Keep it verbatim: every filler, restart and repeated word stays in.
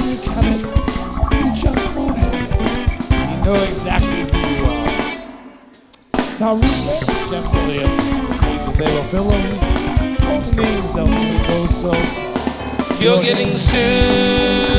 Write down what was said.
you can it, you just won't have it. You know exactly who you are. Tariq, Chef William, Jose Philip, all the names don't really go so. You're getting soon.